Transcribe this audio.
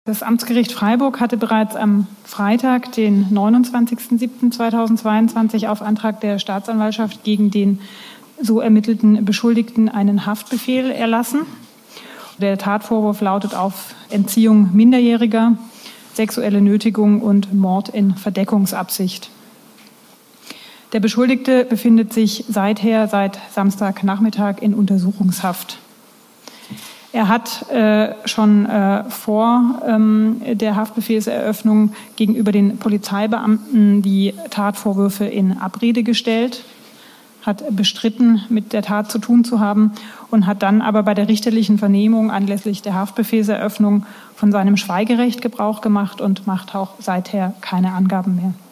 Das Amtsgericht Freiburg hatte bereits am Freitag, den 29.07.2022, auf Antrag der Staatsanwaltschaft gegen den so ermittelten Beschuldigten einen Haftbefehl erlassen. Der Tatvorwurf lautet auf Entziehung Minderjähriger, sexuelle Nötigung und Mord in Verdeckungsabsicht. Der Beschuldigte befindet sich seit Samstagnachmittag in Untersuchungshaft. Er hat schon vor der Haftbefehlseröffnung gegenüber den Polizeibeamten die Tatvorwürfe in Abrede gestellt, hat bestritten, mit der Tat zu tun zu haben und hat dann aber bei der richterlichen Vernehmung anlässlich der Haftbefehlseröffnung von seinem Schweigerecht Gebrauch gemacht und macht auch seither keine Angaben mehr.